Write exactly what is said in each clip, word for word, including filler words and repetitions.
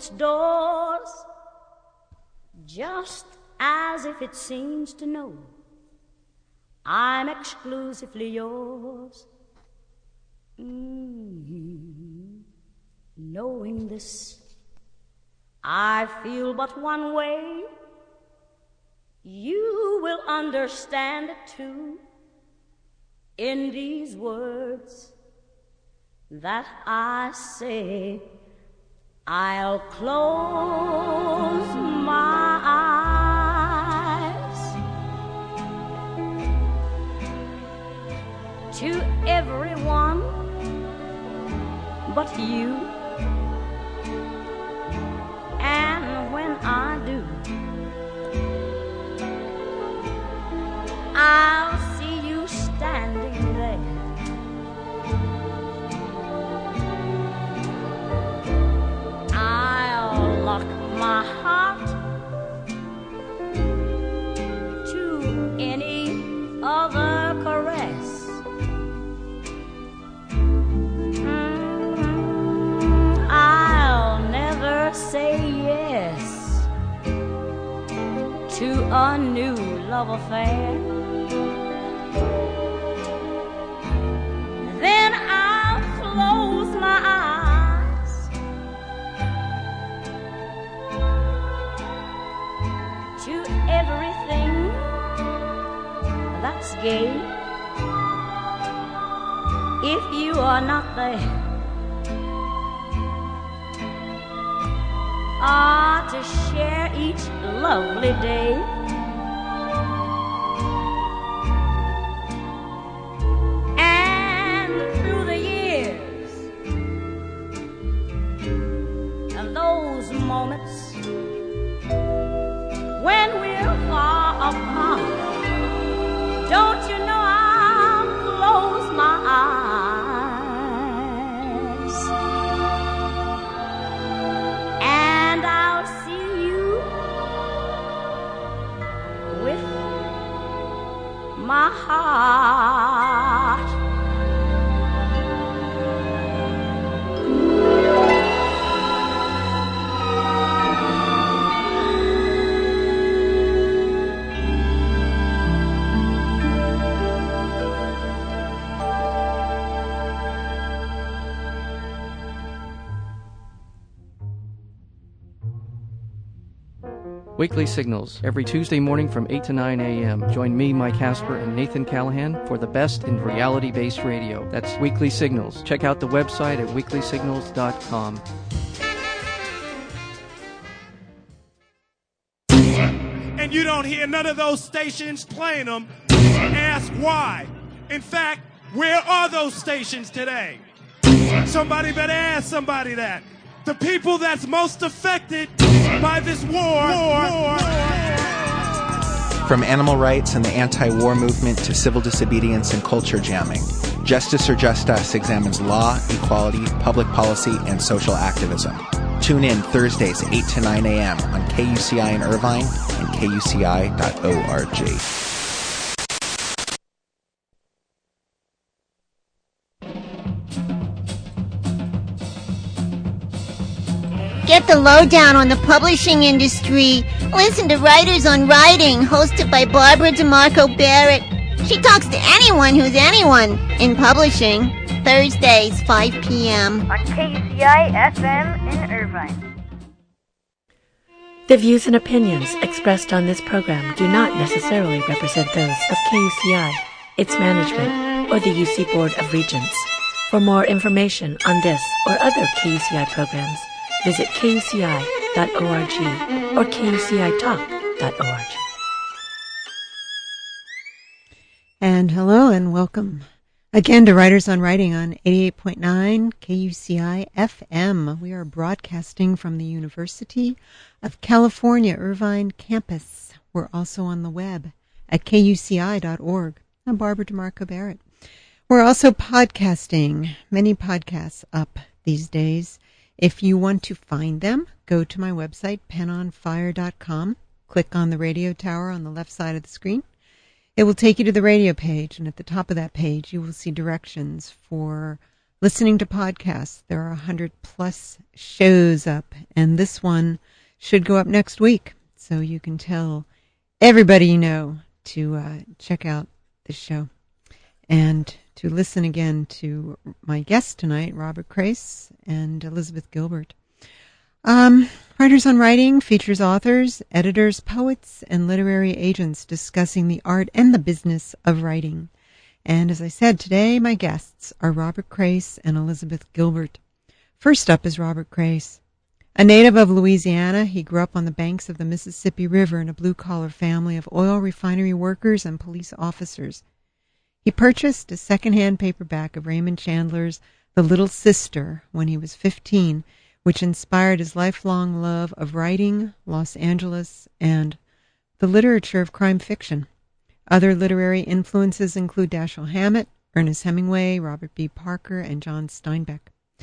its doors, just as if it seems to know I'm exclusively yours. Mm-hmm. Knowing this, I feel but one way. You will understand it too in these words that I say. I'll close my eyes to everyone but you, and when I do, I'll see you standing there. I'll lock my heart to any other caress. Mm, I'll never say yes to a new love affair. Then I'll close my eyes to everything that's gay. If you are not there, ah, to share each lovely day. And through the years, and those moments when we're far apart, don't you know I'll close my eyes and I'll see you with my heart. Weekly Signals, every Tuesday morning from eight to nine a.m. Join me, Mike Casper, and Nathan Callahan for the best in reality-based radio. That's Weekly Signals. Check out the website at weekly signals dot com. And you don't hear none of those stations playing them. Ask why. In fact, where are those stations today? Somebody better ask somebody that. The people that's most affected by this war, war, war. From animal rights and the anti-war movement to civil disobedience and culture jamming, Justice or Just Us examines law, equality, public policy, and social activism. Tune in Thursdays eight to nine a.m. on K U C I in Irvine and K U C I dot org. Get the lowdown on the publishing industry. Listen to Writers on Writing, hosted by Barbara DeMarco Barrett. She talks to anyone who's anyone in publishing. Thursdays, five p.m. on K U C I F M in Irvine. The views and opinions expressed on this program do not necessarily represent those of K U C I, its management, or the U C Board of Regents. For more information on this or other K U C I programs, visit K U C I dot org or K U C I talk dot org. And hello and welcome again to Writers on Writing on eighty-eight point nine K U C I F M. We are broadcasting from the University of California, Irvine campus. We're also on the web at K U C I dot org. I'm Barbara DeMarco Barrett. We're also podcasting, many podcasts up these days. If you want to find them, go to my website, pen on fire dot com. Click on the radio tower on the left side of the screen. It will take you to the radio page, and at the top of that page, you will see directions for listening to podcasts. There are one hundred plus shows up, and this one should go up next week. So you can tell everybody you know to uh, check out this show and to listen again to my guests tonight, Robert Crais and Elizabeth Gilbert. Um, Writers on Writing features authors, editors, poets, and literary agents discussing the art and the business of writing. And as I said, today my guests are Robert Crais and Elizabeth Gilbert. First up is Robert Crais. A native of Louisiana, he grew up on the banks of the Mississippi River in a blue-collar family of oil refinery workers and police officers. He purchased a second-hand paperback of Raymond Chandler's The Little Sister when he was fifteen, which inspired his lifelong love of writing, Los Angeles, and the literature of crime fiction. Other literary influences include Dashiell Hammett, Ernest Hemingway, Robert B. Parker, and John Steinbeck.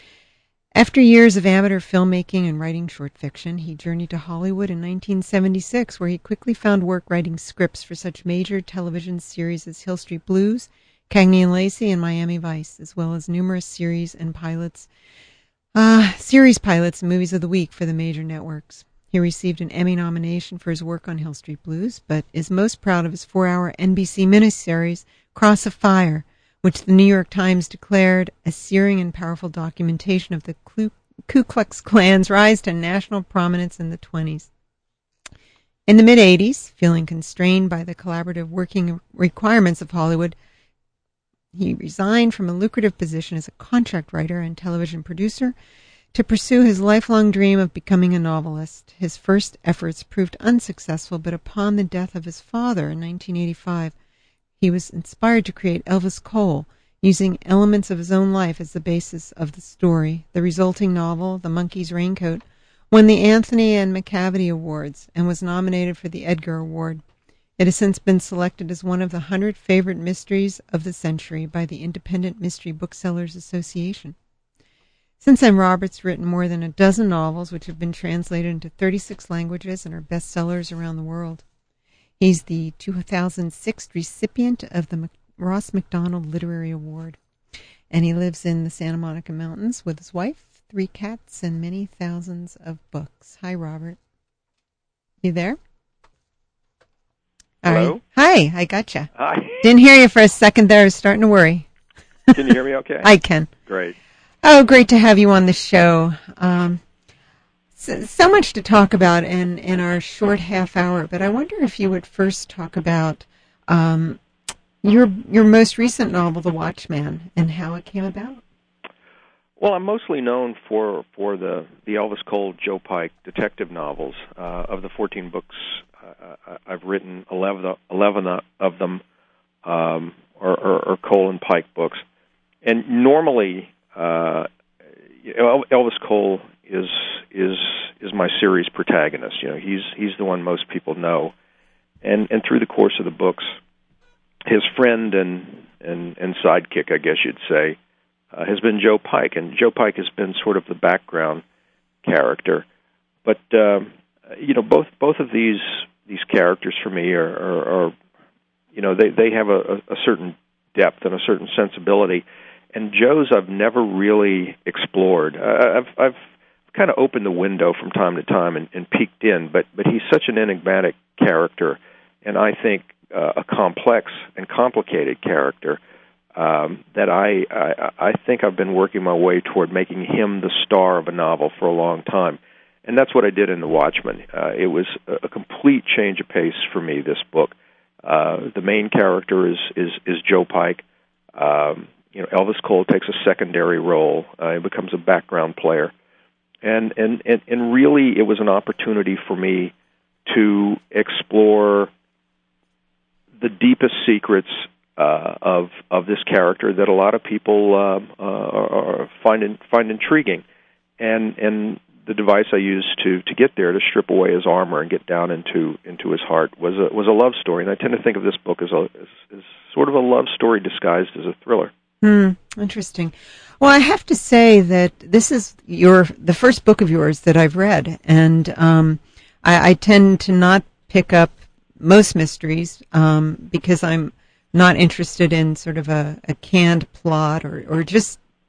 After years of amateur filmmaking and writing short fiction, he journeyed to Hollywood in nineteen seventy-six, where he quickly found work writing scripts for such major television series as Hill Street Blues, Cagney and Lacey, and Miami Vice, as well as numerous series and pilots Uh, series pilots and movies of the week for the major networks. He received an Emmy nomination for his work on Hill Street Blues, but is most proud of his four-hour N B C miniseries, Cross of Fire, which the New York Times declared a searing and powerful documentation of the Ku Klux Klan's rise to national prominence in the twenties. In the mid-eighties, feeling constrained by the collaborative working requirements of Hollywood, he resigned from a lucrative position as a contract writer and television producer to pursue his lifelong dream of becoming a novelist. His first efforts proved unsuccessful, but upon the death of his father in nineteen eighty-five, he was inspired to create Elvis Cole, using elements of his own life as the basis of the story. The resulting novel, The Monkey's Raincoat, won the Anthony and McCavity Awards and was nominated for the Edgar Award. It has since been selected as one of the hundred favorite mysteries of the century by the Independent Mystery Booksellers Association. Since then, Robert's written more than a dozen novels, which have been translated into thirty-six languages and are bestsellers around the world. He's the two thousand six recipient of the Ross Macdonald Literary Award, and he lives in the Santa Monica Mountains with his wife, three cats, and many thousands of books. Hi, Robert. You there? Hello? Right. Hi, I gotcha. Hi. Didn't hear you for a second there. I was starting to worry. Can you hear me okay? I can. Great. Oh, great to have you on the show. Um, so, so much to talk about in, in our short half hour, but I wonder if you would first talk about um, your your most recent novel, The Watchman, and how it came about. Well, I'm mostly known for, for the, the Elvis Cole, Joe Pike detective novels. Uh, of the fourteen books uh, I've written, eleven, eleven of them um, are, are, are Cole and Pike books. And normally, uh, Elvis Cole is is is my series protagonist. You know, he's he's the one most people know. And and through the course of the books, his friend and and, and sidekick, I guess you'd say, Uh, has been Joe Pike, and Joe Pike has been sort of the background character. But um, you know, both both of these these characters for me are, are, are you know, they they have a, a certain depth and a certain sensibility. And Joe's I've never really explored. Uh, I've I've kind of opened the window from time to time and, and peeked in, but but he's such an enigmatic character, and I think uh, a complex and complicated character. Um, that I, I I think I've been working my way toward making him the star of a novel for a long time, and that's what I did in The Watchman. Uh, it was a, a complete change of pace for me. This book, uh, the main character is is, is Joe Pike. Um, you know, Elvis Cole takes a secondary role. Uh, he becomes a background player, and and, and and really, it was an opportunity for me to explore the deepest secrets Uh, of of this character that a lot of people uh, uh, find in, find intriguing, and and the device I used to, to get there, to strip away his armor and get down into into his heart, was a was a love story. And I tend to think of this book as a as, as sort of a love story disguised as a thriller. Hmm. Interesting. Well, I have to say that this is your the first book of yours that I've read, and um, I, I tend to not pick up most mysteries um, because I'm not interested in sort of a, a canned plot or, or just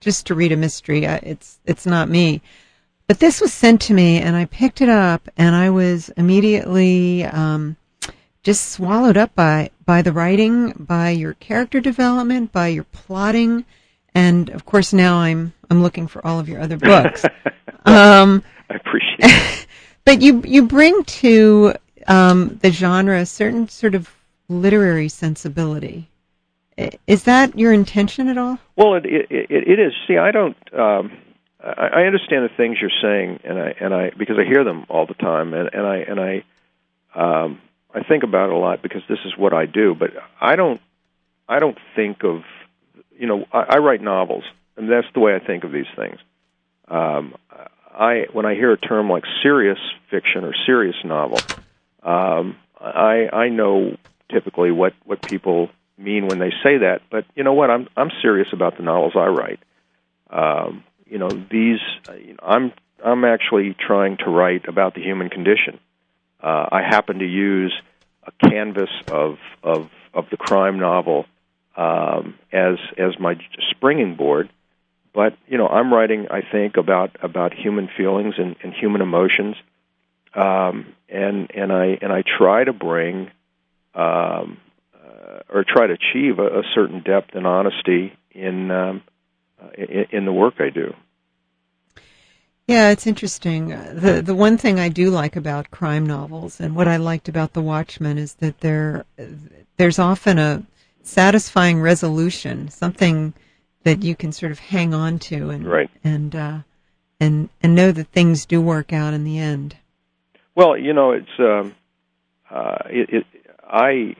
just to read a mystery. I, it's it's not me. But this was sent to me, and I picked it up, and I was immediately um, just swallowed up by by the writing, by your character development, by your plotting, and of course now I'm I'm looking for all of your other books. um, I appreciate it. But you you bring to um, the genre a certain sort of literary sensibility. Is that your intention at all? Well, it it, it, it is. See, I don't. Um, I, I understand the things you're saying, and I and I because I hear them all the time, and, and I and I um, I think about it a lot because this is what I do. But I don't. I don't think of. You know, I, I write novels, and that's the way I think of these things. Um, I when I hear a term like serious fiction or serious novel, um, I I know typically what, what people mean when they say that. But you know what? I'm I'm serious about the novels I write. Um, you know, these you know, I'm I'm actually trying to write about the human condition. Uh, I happen to use a canvas of of of the crime novel um, as as my springing board. But you know, I'm writing, I think, about about human feelings and, and human emotions, um, and and I and I try to bring um, uh, or try to achieve a, a certain depth and honesty in, um, in in the work I do. Yeah, it's interesting. The the one thing I do like about crime novels, and what I liked about The Watchmen, is that there there's often a satisfying resolution, something that you can sort of hang on to and right. and uh, and and know that things do work out in the end. Well, you know, it's um, uh, it, it. I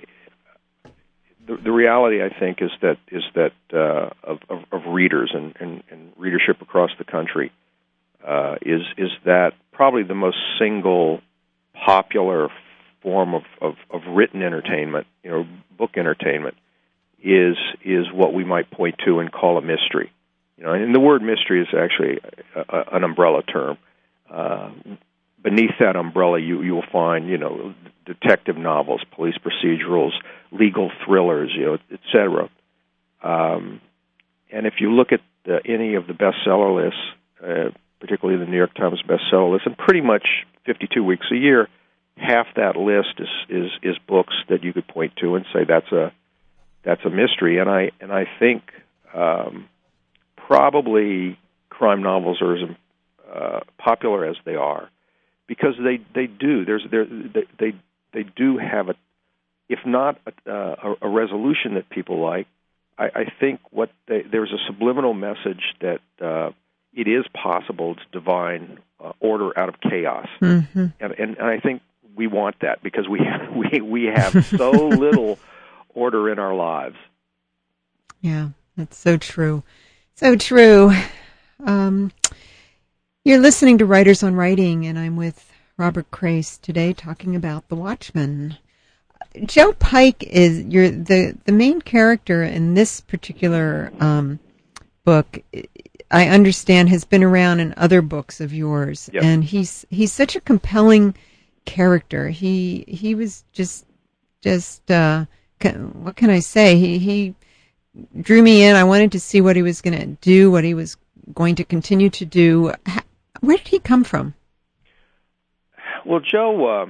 the, the reality, I think, is that is that uh, of, of, of readers and, and, and readership across the country uh, is is that probably the most single popular form of, of, of written entertainment, you know, book entertainment. is is what we might point to and call a mystery. You know, and the word mystery is actually a, a, an umbrella term. Uh, beneath that umbrella, you you will find, you know, detective novels, police procedurals, legal thrillers, you know, et cetera. Um, and if you look at the, any of the bestseller lists, uh, particularly the New York Times bestseller list, and pretty much fifty-two weeks a year, half that list is is, is books that you could point to and say that's a That's a mystery, and I and I think um, probably crime novels are as uh, popular as they are because they, they do there's there they, they they do have a if not a, uh, a resolution that people like. I, I think what they, there's a subliminal message that uh, it is possible to divine uh, order out of chaos, mm-hmm. and, and and I think we want that because we we we have so little order in our lives. Yeah, that's so true. So true. Um, you're listening to Writers on Writing, and I'm with Robert Crais today talking about The Watchmen. Joe Pike is you're the, the main character in this particular um, book. I understand has been around in other books of yours, yep. and he's he's such a compelling character. He he was just just. Uh, What can I say? He he drew me in. I wanted to see what he was going to do, what he was going to continue to do. Where did he come from? Well, Joe, uh,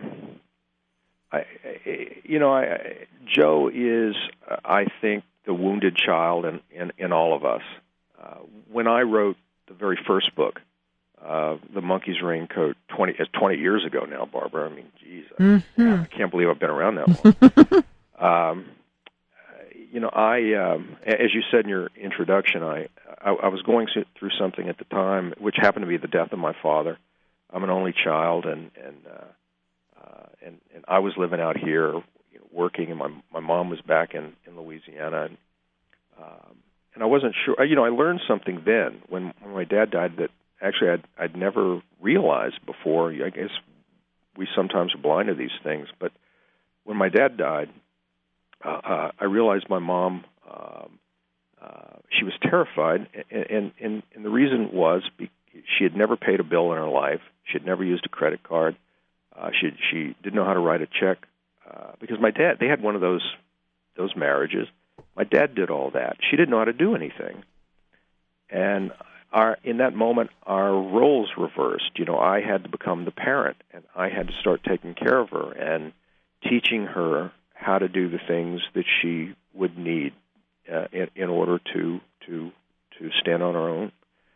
I, you know, I, Joe is, uh, I think, the wounded child in, in, in all of us. Uh, when I wrote the very first book, uh, The Monkey's Raincoat, twenty, it's twenty years ago now, Barbara. I mean, geez, mm-hmm. I, I can't believe I've been around that long. Um, you know, I, um, as you said in your introduction, I, I, I was going through something at the time, which happened to be the death of my father. I'm an only child, and and uh, uh, and, and I was living out here, you know, working, and my my mom was back in, in Louisiana, and um, and I wasn't sure. You know, I learned something then when, when my dad died that actually I'd I'd never realized before. I guess we sometimes are blind to these things, but when my dad died. Uh, I realized my mom, um, uh, she was terrified, and, and, and, and the reason was be- she had never paid a bill in her life. She had never used a credit card. Uh, she she didn't know how to write a check uh, because my dad, they had one of those those marriages. My dad did all that. She didn't know how to do anything. And our, in that moment, our roles reversed. You know, I had to become the parent, and I had to start taking care of her and teaching her how to do the things that she would need uh, in, in order to to to stand on her own.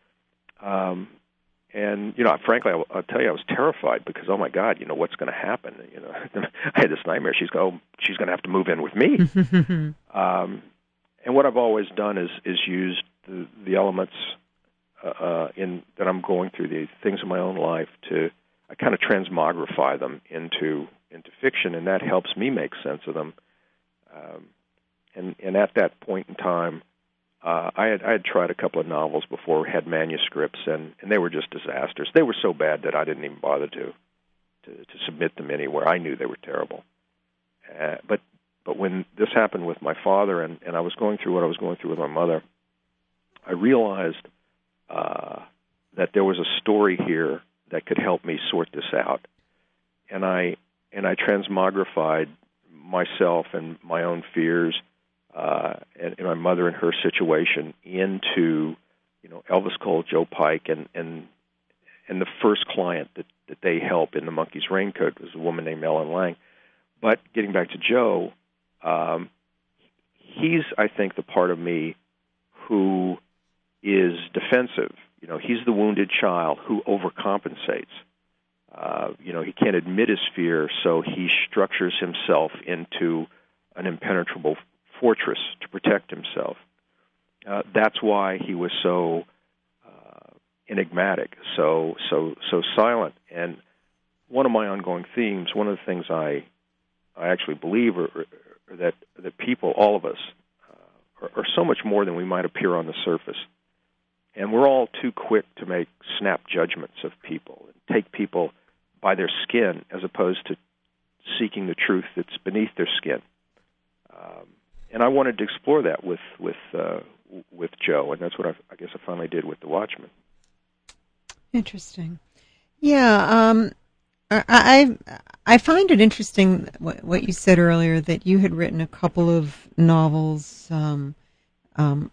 Um, and you know, frankly, I'll, I'll tell you, I was terrified because, oh my God, you know, what's going to happen? You know, I had this nightmare. She's go, oh, she's going to have to move in with me. um, and what I've always done is is used the, the elements uh, in that I'm going through, the things in my own life, to I kind of transmogrify them into into fiction, and that helps me make sense of them. Um, and and at that point in time, uh, I had I had tried a couple of novels before, had manuscripts, and, and they were just disasters. They were so bad that I didn't even bother to to, to submit them anywhere. I knew they were terrible. Uh, but but when this happened with my father, and, and I was going through what I was going through with my mother, I realized uh, that there was a story here that could help me sort this out. And I and I transmogrified myself and my own fears uh, and, and my mother and her situation into, you know, Elvis Cole, Joe Pike, and and and the first client that, that they help in The Monkey's Raincoat was a woman named Ellen Lang. But getting back to Joe, um, he's, I think, the part of me who is defensive. You know, he's the wounded child who overcompensates. Uh, you know, he can't admit his fear, so he structures himself into an impenetrable fortress to protect himself. Uh, that's why he was so uh, enigmatic, so so so silent. And one of my ongoing themes, one of the things I I actually believe, are, are that that people, all of us, uh, are, are so much more than we might appear on the surface. And we're all too quick to make snap judgments of people and take people by their skin as opposed to seeking the truth that's beneath their skin. Um, and I wanted to explore that with with uh, with Joe, and that's what I, I guess I finally did with The Watchmen. Interesting. Yeah, um, I, I I find it interesting what, what you said earlier, that you had written a couple of novels. Um, um,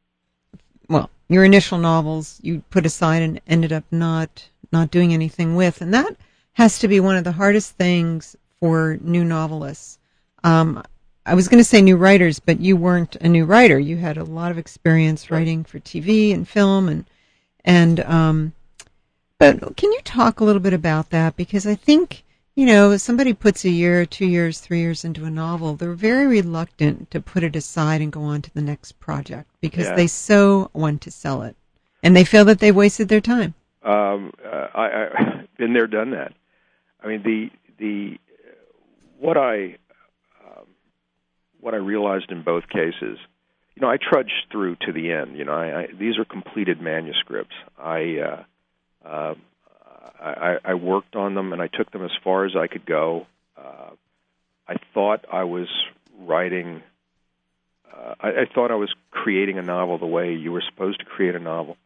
well, your initial novels you put aside and ended up not not doing anything with, and that has to be one of the hardest things for new novelists. Um, I was going to say new writers, but you weren't a new writer. You had a lot of experience writing for T V and film, and and um, but can you talk a little bit about that? Because I think, you know, if somebody puts a year, two years, three years into a novel, they're very reluctant to put it aside and go on to the next project because yeah. they so want to sell it, and they feel that they've wasted their time. Um, uh, I, I've been there, done that. I mean, the the what I um, what I realized in both cases, you know, I trudged through to the end. You know, I, I, these are completed manuscripts. I, uh, uh, I I worked on them and I took them as far as I could go. Uh, I thought I was writing. Uh, I, I thought I was creating a novel the way you were supposed to create a novel.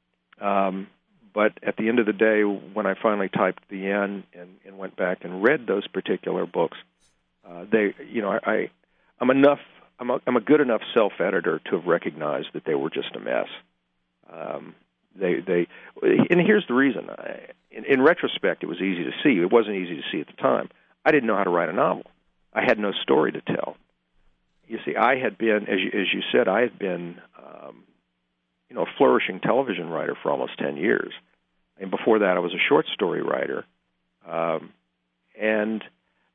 Um, But at the end of the day, when I finally typed the end and, and went back and read those particular books, uh, they, you know, I, I'm enough, I'm a, I'm a good enough self-editor to have recognized that they were just a mess. Um, they, they, and here's the reason. I, in, in retrospect, it was easy to see. It wasn't easy to see at the time. I didn't know how to write a novel. I had no story to tell. You see, I had been, as you, as you said, I had been. Um, you know, a flourishing television writer for almost ten years. And before that, I was a short story writer. Um, and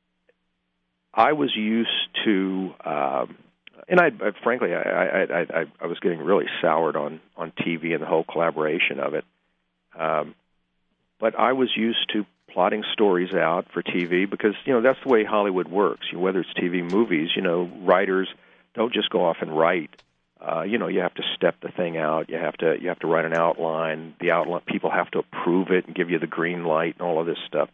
I was used to, um, and I, I frankly, I, I, I, I was getting really soured on, on T V and the whole collaboration of it. Um, but I was used to plotting stories out for T V because, you know, that's the way Hollywood works. You know, whether it's T V, movies, you know, writers don't just go off and write. Uh, you know, you have to step the thing out. You have to you have to write an outline. The outline, people have to approve it and give you the green light and all of this stuff.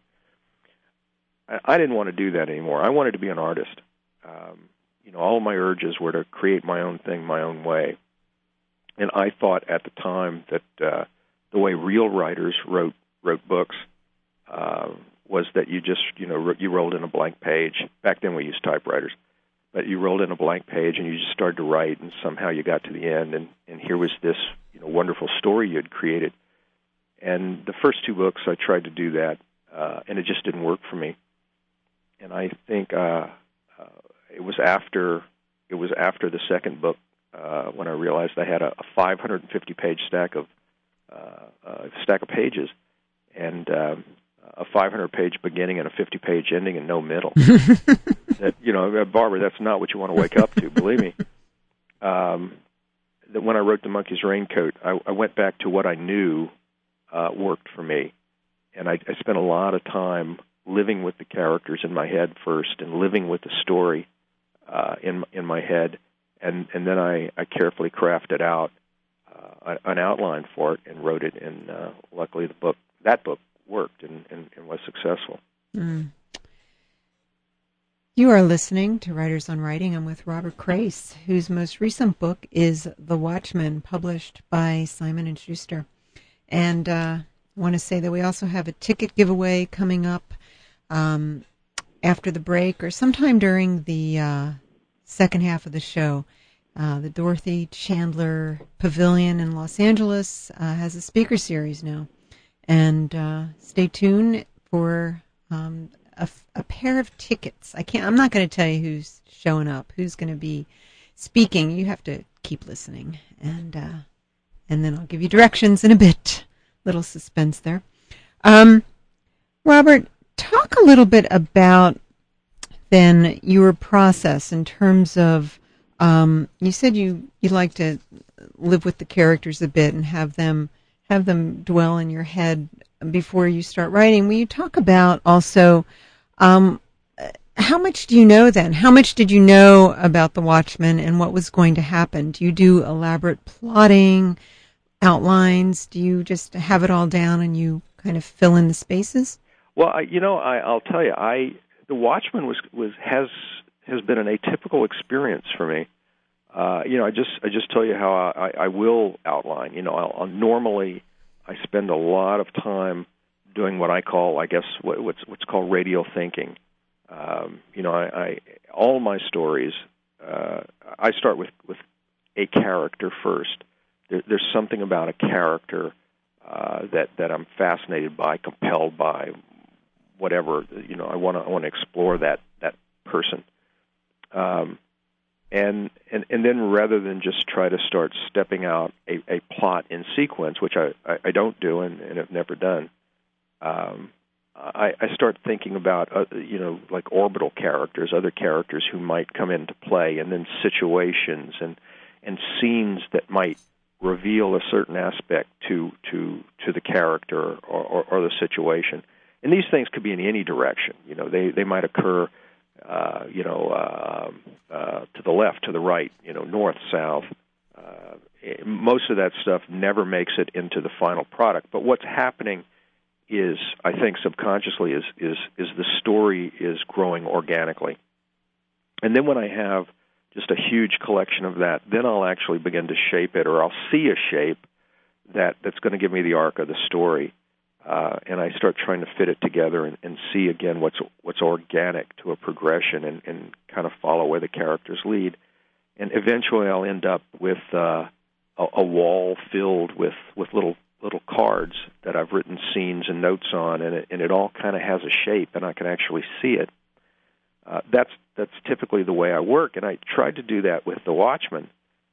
I, I didn't want to do that anymore. I wanted to be an artist. Um, you know, all of my urges were to create my own thing, my own way. And I thought at the time that uh, the way real writers wrote wrote books uh, was that you just you know you rolled in a blank page. Back then we used typewriters. But you rolled in a blank page and you just started to write, and somehow you got to the end, and, and here was this you know, wonderful story you had created. And the first two books, I tried to do that, uh, and it just didn't work for me. And I think uh, uh, it was after it was after the second book uh, when I realized I had a, a five hundred fifty page stack of uh, uh, stack of pages, and um, a five hundred page beginning and a fifty page ending and no middle. That, you know, Barbara, that's not what you want to wake up to. Believe me. Um, that when I wrote The Monkey's Raincoat, I, I went back to what I knew uh, worked for me, and I, I spent a lot of time living with the characters in my head first, and living with the story uh, in in my head, and and then I, I carefully crafted out uh, an outline for it and wrote it. And uh, luckily, the book that book worked and, and, and was successful. Mm. You are listening to Writers on Writing. I'm with Robert Crais, whose most recent book is The Watchmen, published by Simon and Schuster. And uh, I want to say that we also have a ticket giveaway coming up um, after the break or sometime during the uh, second half of the show. Uh, the Dorothy Chandler Pavilion in Los Angeles uh, has a speaker series now. And uh, stay tuned for um, a, a pair of tickets. I can't. I'm not going to tell you who's showing up, who's going to be speaking. You have to keep listening, and uh, and then I'll give you directions in a bit. Little suspense there. Um, Robert, talk a little bit about then your process in terms of. Um, you said you you like to live with the characters a bit and have them. have them dwell in your head before you start writing. Will you talk about also um, how much do you know then? How much did you know about the Watchmen and what was going to happen? Do you do elaborate plotting, outlines? Do you just have it all down and you kind of fill in the spaces? Well, I, you know, I, I'll tell you, I the Watchmen was was has has been an atypical experience for me. Uh, you know, I just I just tell you how I, I will outline. You know, I'll, I'll normally I spend a lot of time doing what I call, I guess, what, what's what's called radial thinking. Um, you know, I, I all my stories uh, I start with, with a character first. There, there's something about a character uh, that that I'm fascinated by, compelled by, whatever. You know, I want to I want to explore that that person. Um, And, and and then rather than just try to start stepping out a, a plot in sequence, which I, I, I don't do and, and have never done, um, I, I start thinking about, uh, you know, like orbital characters, other characters who might come into play, and then situations and and scenes that might reveal a certain aspect to to, to the character or, or, or the situation. And these things could be in any direction. You know, they, they might occur Uh, you know, uh, uh, to the left, to the right, you know, north, south. Uh, most of that stuff never makes it into the final product. But what's happening is, I think, subconsciously, is is is the story is growing organically. And then when I have just a huge collection of that, then I'll actually begin to shape it, or I'll see a shape that, that's going to give me the arc of the story. Uh, and I start trying to fit it together and, and see again what's what's organic to a progression, and, and kind of follow where the characters lead. And eventually, I'll end up with uh, a, a wall filled with, with little little cards that I've written scenes and notes on, and it, and it all kind of has a shape, and I can actually see it. Uh, that's that's typically the way I work, and I tried to do that with The Watchmen.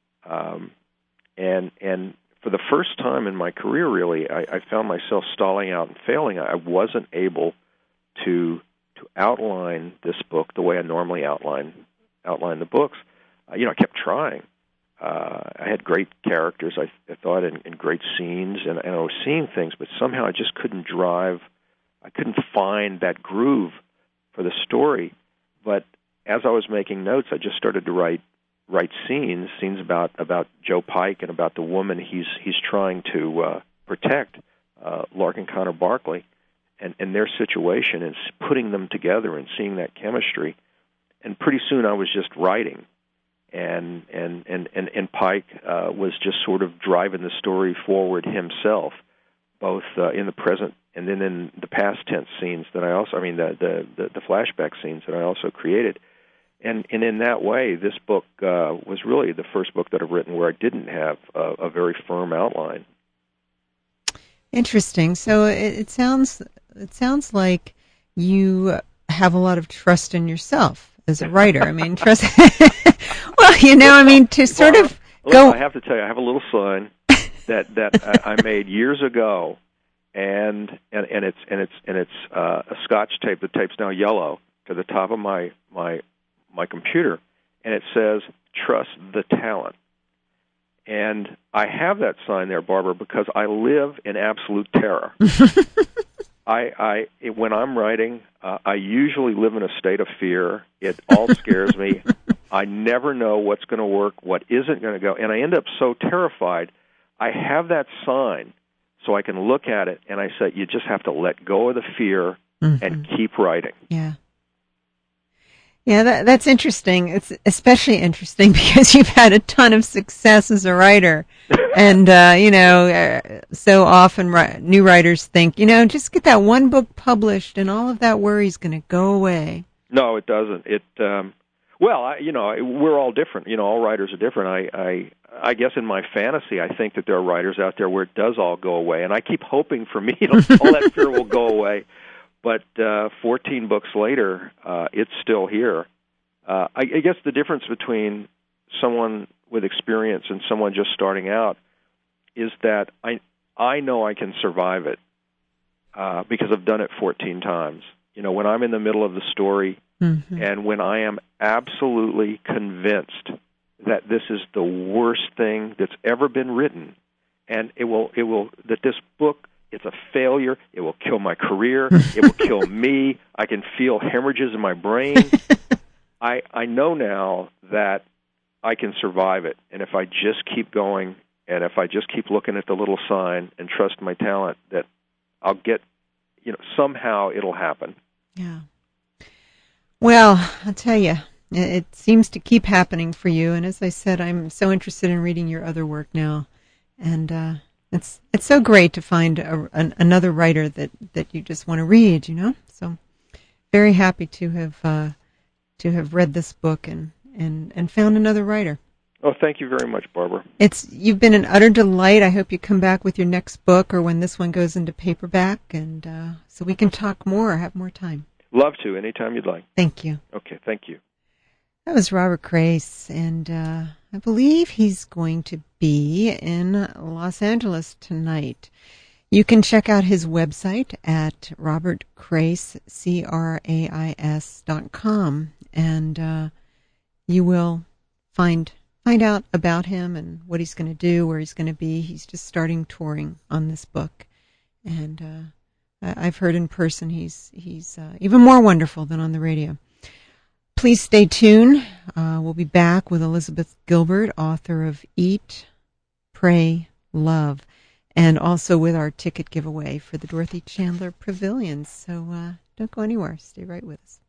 Um, and and. For the first time in my career, really, I, I found myself stalling out and failing. I wasn't able to to outline this book the way I normally outline outline the books. Uh, you know, I kept trying. Uh, I had great characters, I, I thought, and, and great scenes, and, and I was seeing things, but somehow I just couldn't drive. I couldn't find that groove for the story. But as I was making notes, I just started to write. write scenes, scenes about, about Joe Pike and about the woman he's he's trying to uh, protect, uh, Larkin Connor Barkley, and, and their situation, and putting them together and seeing that chemistry. And pretty soon I was just writing, and and, and, and, and Pike uh, was just sort of driving the story forward himself, both uh, in the present and then in the past tense scenes that I also, I mean, the, the, the, the flashback scenes that I also created. and and in that way, this book uh, was really the first book that I've written where I didn't have a, a very firm outline. Interesting. So it, it sounds it sounds like you have a lot of trust in yourself as a writer. I mean, trust. Well, you know, I mean, to sort well, of look, go. I have to tell you, I have a little sign that that I, I made years ago, and and, and it's and it's and it's uh, a Scotch tape. The tape's now yellow to the top of my my my computer, and it says "Trust the talent." And I have that sign there, Barbara, because I live in absolute terror. I, I, it, when I'm writing, uh, I usually live in a state of fear. It all scares me. I never know what's going to work, what isn't going to go, and I end up so terrified. I have that sign so I can look at it, and I say, you just have to let go of the fear mm-hmm. and keep writing. Yeah. Yeah, that, that's interesting. It's especially interesting because you've had a ton of success as a writer. And, uh, you know, uh, so often ri- new writers think, you know, just get that one book published and all of that worry is going to go away. No, it doesn't. It, um, well, I, you know, we're all different. You know, all writers are different. I, I, I guess in my fantasy, I think that there are writers out there where it does all go away. And I keep hoping for me, all that fear will go away. But uh, fourteen books later, uh, it's still here. Uh, I, I guess the difference between someone with experience and someone just starting out is that I I know I can survive it uh, because I've done it fourteen times. You know, when I'm in the middle of the story mm-hmm. and when I am absolutely convinced that this is the worst thing that's ever been written, and it will it will that this book. It's a failure. It will kill my career. It will kill me. I can feel hemorrhages in my brain. I I know now that I can survive it. And if I just keep going and if I just keep looking at the little sign and trust my talent, that I'll get, you know, somehow it'll happen. Yeah. Well, I'll tell you, it seems to keep happening for you. And as I said, I'm so interested in reading your other work now. And, uh, It's it's so great to find a, an, another writer that, that you just want to read, you know. So very happy to have uh, to have read this book and, and, and found another writer. Oh, thank you very much, Barbara. It's you've been an utter delight. I hope you come back with your next book or when this one goes into paperback, and uh, so we can talk more, have more time. Love to, anytime you'd like. Thank you. Okay, thank you. That was Robert Crais, and uh, I believe he's going to be in Los Angeles tonight. You can check out his website at robert crais, C R A I S dot com, and uh, you will find find out about him and what he's going to do, where he's going to be. He's just starting touring on this book, and uh, I've heard in person he's he's uh, even more wonderful than on the radio. Please stay tuned. Uh, we'll be back with Elizabeth Gilbert, author of Eat, Pray, Love, and also with our ticket giveaway for the Dorothy Chandler Pavilions. So uh, don't go anywhere. Stay right with us.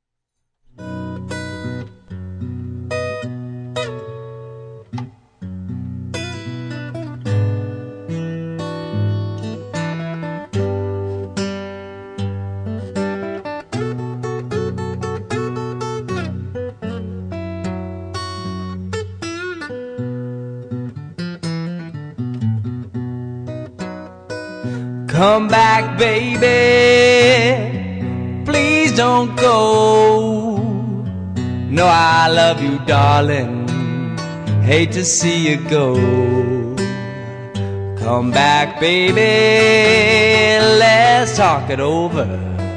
Come back, baby, please don't go. No, I love you, darling, hate to see you go. Come back, baby, let's talk it over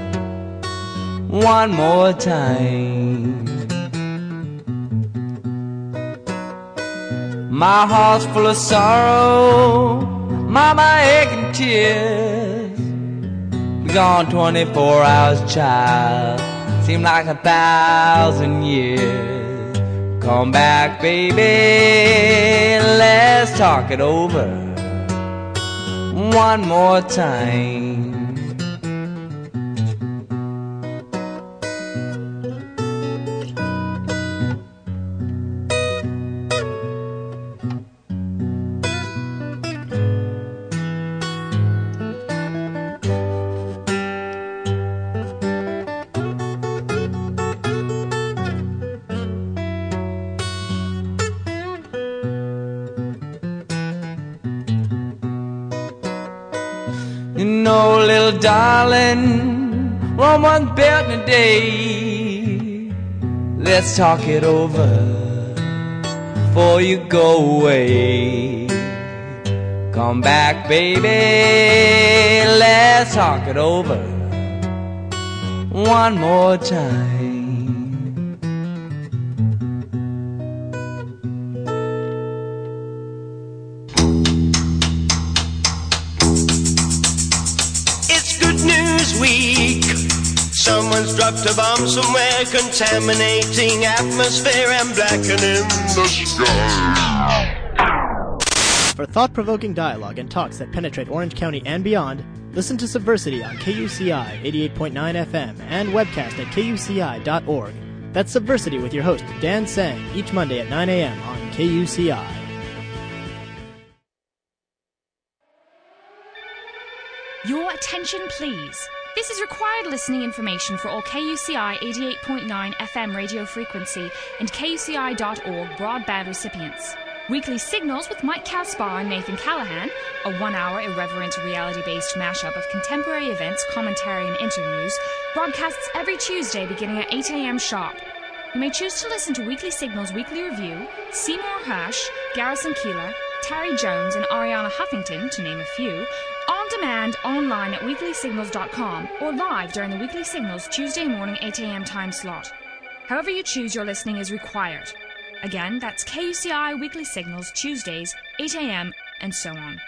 one more time. My heart's full of sorrow, mama aching tears. Be gone twenty-four hours, child, seem like a thousand years. Come back, baby, let's talk it over one more time. Oh, little darling, one month better than a day. Let's talk it over before you go away. Come back, baby, let's talk it over one more time. It's Good News Week. Someone's dropped a bomb somewhere, contaminating atmosphere and blackening the sky. For thought-provoking dialogue and talks that penetrate Orange County and beyond, listen to Subversity on K U C I eighty-eight point nine F M and webcast at K U C I dot org. That's Subversity with your host, Dan Sang, each Monday at nine a.m. on K U C I. Your attention, please. This is required listening information for all K U C I eighty-eight point nine F M radio frequency and K U C I dot org broadband recipients. Weekly Signals with Mike Caspar and Nathan Callahan, a one-hour irreverent reality-based mashup of contemporary events, commentary, and interviews, broadcasts every Tuesday beginning at eight a.m. sharp. You may choose to listen to Weekly Signals Weekly Review, Seymour Hersh, Garrison Keeler, Terry Jones, and Ariana Huffington, to name a few, on demand online at weekly signals dot com or live during the Weekly Signals Tuesday morning eight a.m. time slot. However you choose, your listening is required. Again, that's K U C I Weekly Signals, Tuesdays, eight a.m., and so on.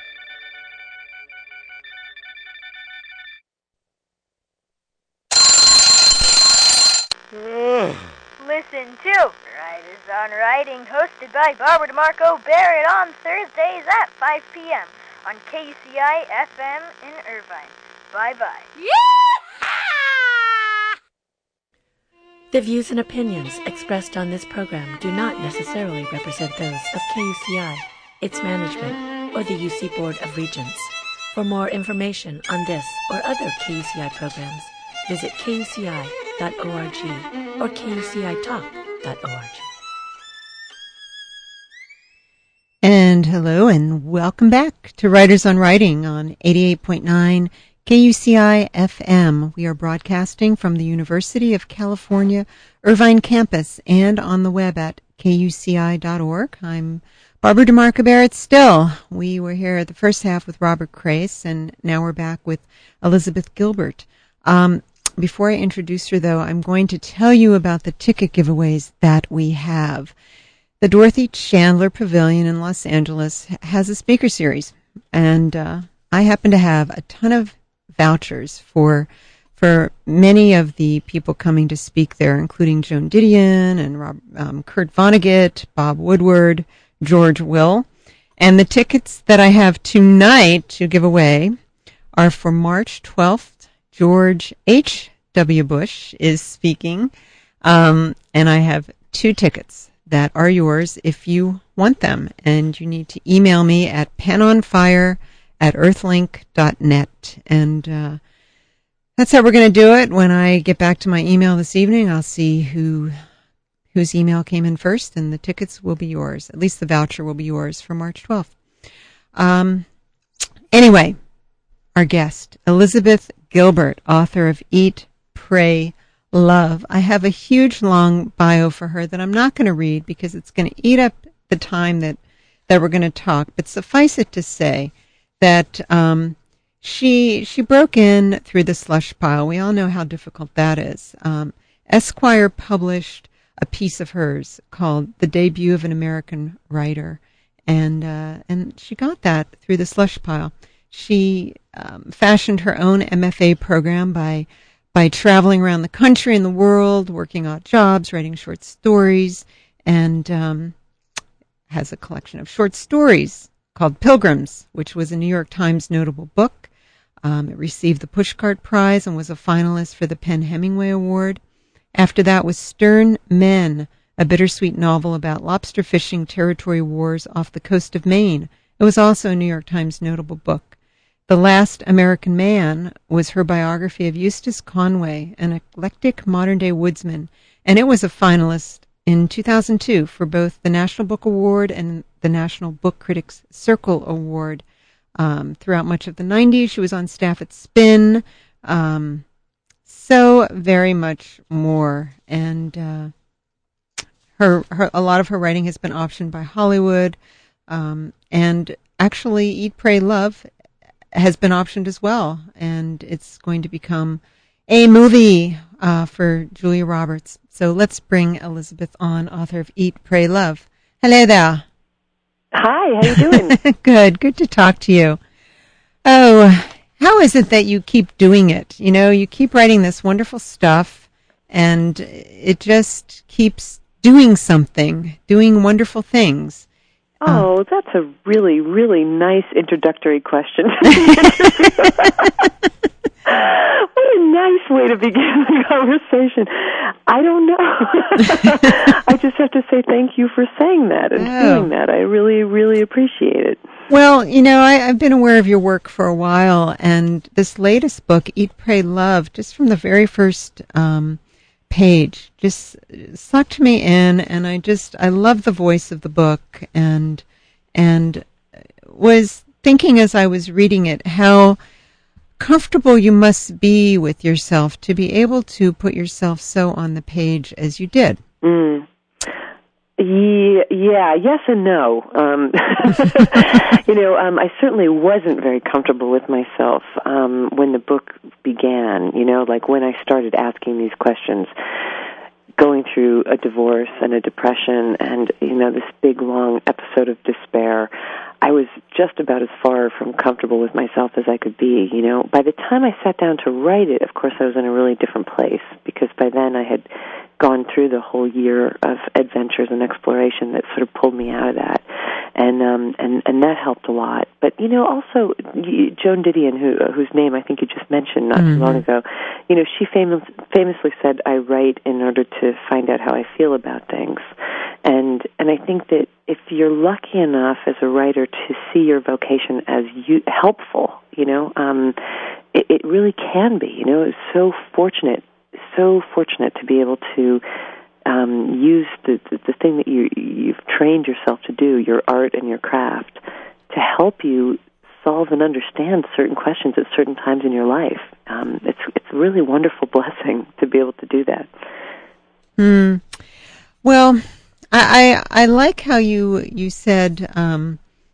Listen to Writers on Writing, hosted by Barbara DeMarco Barrett on Thursdays at five p.m. on K U C I F M in Irvine. Bye-bye. The views and opinions expressed on this program do not necessarily represent those of K U C I, its management, or the U C Board of Regents. For more information on this or other K U C I programs, visit K U C I dot org or K U C I talk dot org. And hello and welcome back to Writers on Writing on eighty-eight point nine K U C I F M. We are broadcasting from the University of California, Irvine campus and on the web at K U C I dot org. I'm Barbara DeMarco Barrett still. We were here at the first half with Robert Crace, and now we're back with Elizabeth Gilbert. Um, before I introduce her, though, I'm going to tell you about the ticket giveaways that we have. The Dorothy Chandler Pavilion in Los Angeles has a speaker series, and uh, I happen to have a ton of vouchers for for many of the people coming to speak there, including Joan Didion and Rob, um, Kurt Vonnegut, Bob Woodward, George Will. And the tickets that I have tonight to give away are for March twelfth. George H W. Bush is speaking, um, and I have two tickets that are yours if you want them. And you need to email me at penonfire at earthlink dot net. And uh, that's how we're going to do it. When I get back to my email this evening, I'll see who whose email came in first, and the tickets will be yours. At least the voucher will be yours for March twelfth. Um, anyway, our guest, Elizabeth Gilbert, author of Eat, Pray, Love. I have a huge, long bio for her that I'm not going to read because it's going to eat up the time that, that we're going to talk. But suffice it to say that um, she she broke in through the slush pile. We all know how difficult that is. Um, Esquire published a piece of hers called "The Debut of an American Writer," and uh, and she got that through the slush pile. She um, fashioned her own M F A program by by traveling around the country and the world, working odd jobs, writing short stories, and um, has a collection of short stories called Pilgrims, which was a New York Times notable book. Um, it received the Pushcart Prize and was a finalist for the Penn Hemingway Award. After that was Stern Men, a bittersweet novel about lobster fishing territory wars off the coast of Maine. It was also a New York Times notable book. The Last American Man was her biography of Eustace Conway, an eclectic modern-day woodsman, and it was a finalist in two thousand two for both the National Book Award and the National Book Critics Circle Award. um, throughout much of the nineties. She was on staff at Spin. Um, so very much more. And uh, her, her, a lot of her writing has been optioned by Hollywood. Um, and actually, Eat, Pray, Love has been optioned as well. And it's going to become a movie uh, for Julia Roberts. So let's bring Elizabeth on, author of Eat, Pray, Love. Hello there. Hi, how you doing? Good, good to talk to you. Oh, how is it that you keep doing it? You know, you keep writing this wonderful stuff, and it just keeps doing something, doing wonderful things. Oh, uh, that's a really, really nice introductory question. What a nice way to begin the conversation. I don't know. I just have to say thank you for saying that and oh. doing that. I really, really appreciate it. Well, you know, I, I've been aware of your work for a while, and this latest book, Eat, Pray, Love, just from the very first um, page, just sucked me in, and I just, I love the voice of the book, and and was thinking as I was reading it how comfortable you must be with yourself to be able to put yourself so on the page as you did. Mm. Yeah, yeah, yes and no. Um, you know, um, I certainly wasn't very comfortable with myself um, when the book began, you know, like when I started asking these questions, going through a divorce and a depression and, you know, this big, long episode of despair. I was just about as far from comfortable with myself as I could be, you know. By the time I sat down to write it, of course, I was in a really different place, because by then I had gone through the whole year of adventures and exploration that sort of pulled me out of that, and um, and and that helped a lot. But you know, also Joan Didion, who whose name I think you just mentioned not mm-hmm. too long ago, you know, she famous, famously said, "I write in order to find out how I feel about things," and and I think that if you're lucky enough as a writer to see your vocation as you, helpful, you know, um, it, it really can be. You know, it's so fortunate. So fortunate to be able to um, use the, the the thing that you you've trained yourself to do, your art and your craft, to help you solve and understand certain questions at certain times in your life. Um, it's it's a really wonderful blessing to be able to do that. Hmm. Well, I, I I like how you you said um,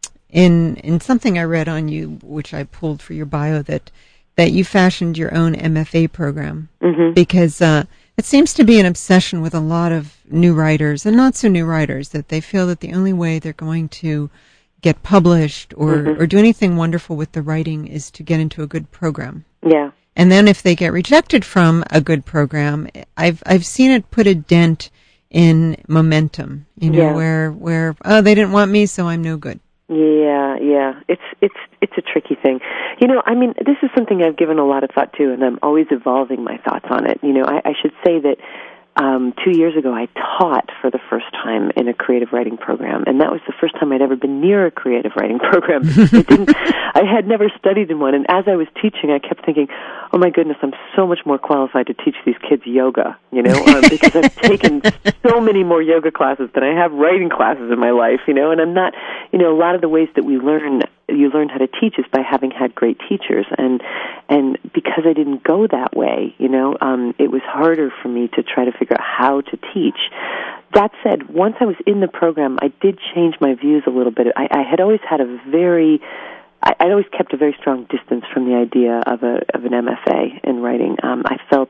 in in something I read on you, which I pulled for your bio, that. that you fashioned your own M F A program, mm-hmm. because uh, it seems to be an obsession with a lot of new writers and not so new writers, that they feel that the only way they're going to get published or, mm-hmm. or do anything wonderful with the writing is to get into a good program. Yeah. And then if they get rejected from a good program, I've I've seen it put a dent in momentum, you know, yeah. where where oh, they didn't want me, so I'm no good. Yeah, yeah. It's it's it's a tricky thing. You know, I mean, this is something I've given a lot of thought to, and I'm always evolving my thoughts on it. You know, I, I should say that um, two years ago I taught for the first time in a creative writing program, and that was the first time I'd ever been near a creative writing program. It didn't, I had never studied in one, and as I was teaching, I kept thinking, oh my goodness, I'm so much more qualified to teach these kids yoga, you know, um, because I've taken so many more yoga classes than I have writing classes in my life, you know, and I'm not, you know, a lot of the ways that we learn, you learn how to teach is by having had great teachers, and and because I didn't go that way, you know, um, it was harder for me to try to figure out how to teach. That said, once I was in the program, I did change my views a little bit. I, I had always had a very I'd always kept a very strong distance from the idea of a of an M F A in writing. Um, I felt,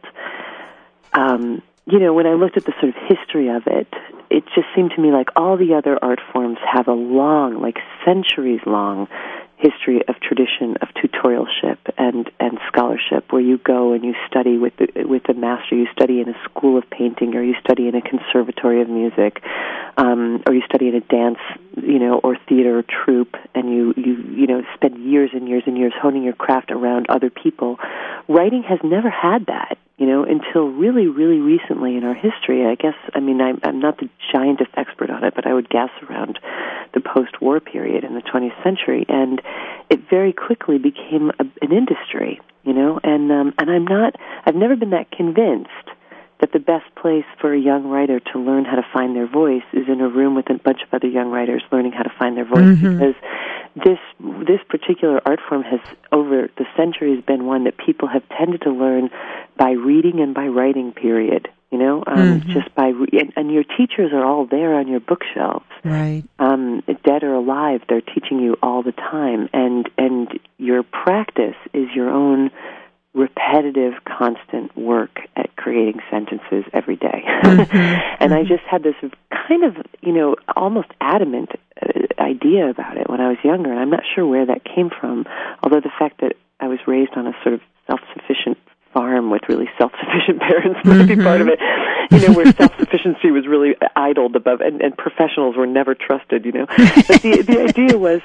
um, you know, when I looked at the sort of history of it, it just seemed to me like all the other art forms have a long, like centuries-long history of tradition of tutorialship and, and scholarship, where you go and you study with the, with the master. You study in a school of painting, or you study in a conservatory of music, um, or you study in a dance, you know, or theater or troupe, and you, you, you know, spend years and years and years honing your craft around other people. Writing has never had that, you know, until really, really recently in our history. I guess, I mean, I'm, I'm not the giantest expert on it, but I would guess around the post-war period in the twentieth century, and it very quickly became a, an industry, you know, and um, and I'm not, I've never been that convinced that the best place for a young writer to learn how to find their voice is in a room with a bunch of other young writers learning how to find their voice, Mm-hmm. because this this particular art form has, over the centuries, been one that people have tended to learn by reading and by writing, period. You know, um, Mhm. just by, re- and, and your teachers are all there on your bookshelves. Right. Um, dead or alive, they're teaching you all the time, and and your practice is your own repetitive, constant work at creating sentences every day. Mm-hmm. And I just had this kind of, you know, almost adamant uh, idea about it when I was younger, and I'm not sure where that came from, although the fact that I was raised on a sort of self-sufficient farm with really self-sufficient parents might be part of it, you know, where self-sufficiency was really idled above, and, and professionals were never trusted, you know. But the, the idea was,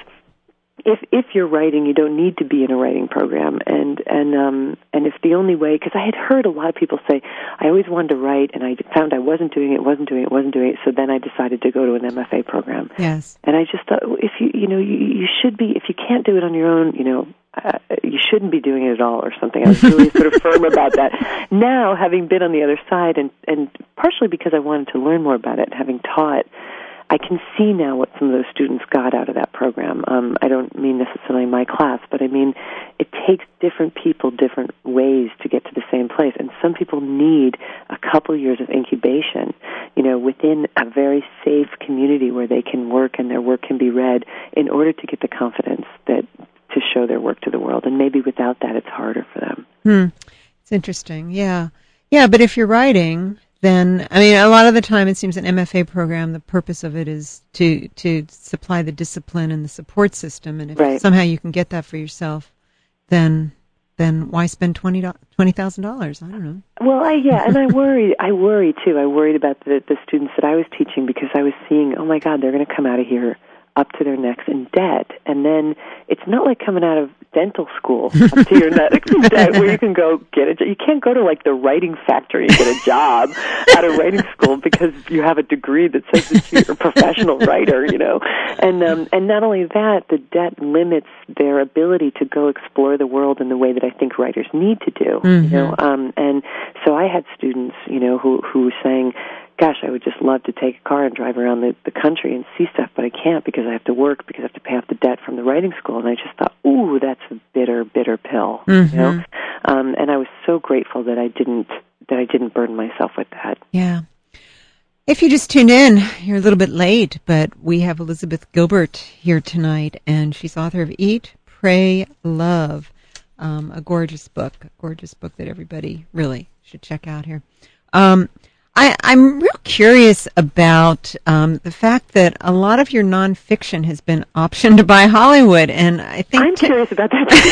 if if you're writing, you don't need to be in a writing program, and and um and if the only way, because I had heard a lot of people say, I always wanted to write, and I found I wasn't doing it, wasn't doing it, wasn't doing it, so then I decided to go to an M F A program. Yes. And I just thought, if you you know you you should be, if you can't do it on your own, you know, uh, you shouldn't be doing it at all, or something. I was really sort of firm about that. Now, having been on the other side, and and partially because I wanted to learn more about it, having taught, I can see now what some of those students got out of that program. Um, I don't mean necessarily my class, but I mean it takes different people different ways to get to the same place. And some people need a couple years of incubation, you know, within a very safe community where they can work and their work can be read in order to get the confidence that to show their work to the world. And maybe without that, it's harder for them. Hmm. It's interesting. Yeah. Yeah, but if you're writing, then, I mean, a lot of the time it seems an M F A program, the purpose of it is to to supply the discipline and the support system. And if right. somehow you can get that for yourself, then then why spend twenty thousand dollars? I don't know. Well, I, yeah, and I worried, I worry too. I worried about the, the students that I was teaching, because I was seeing, oh my God, they're going to come out of here up to their necks in debt. And then it's not like coming out of dental school up to your necks in debt, where you can go get a job. You can't go to like the writing factory and get a job out of writing school because you have a degree that says that you're a professional writer, you know. And um, and not only that, the debt limits their ability to go explore the world in the way that I think writers need to do, mm-hmm. you know. Um, and so I had students, you know, who who were saying, gosh, I would just love to take a car and drive around the, the country and see stuff, but I can't because I have to work, because I have to pay off the debt from the writing school. And I just thought, ooh, that's a bitter, bitter pill. Mm-hmm. You know, um, and I was so grateful that I didn't that I didn't burden myself with that. Yeah. If you just tuned in, you're a little bit late, but we have Elizabeth Gilbert here tonight, and she's author of Eat, Pray, Love, um, a gorgeous book, a gorgeous book that everybody really should check out here. Um, I, I'm real curious about um, the fact that a lot of your nonfiction has been optioned by Hollywood, and I think I'm t- curious about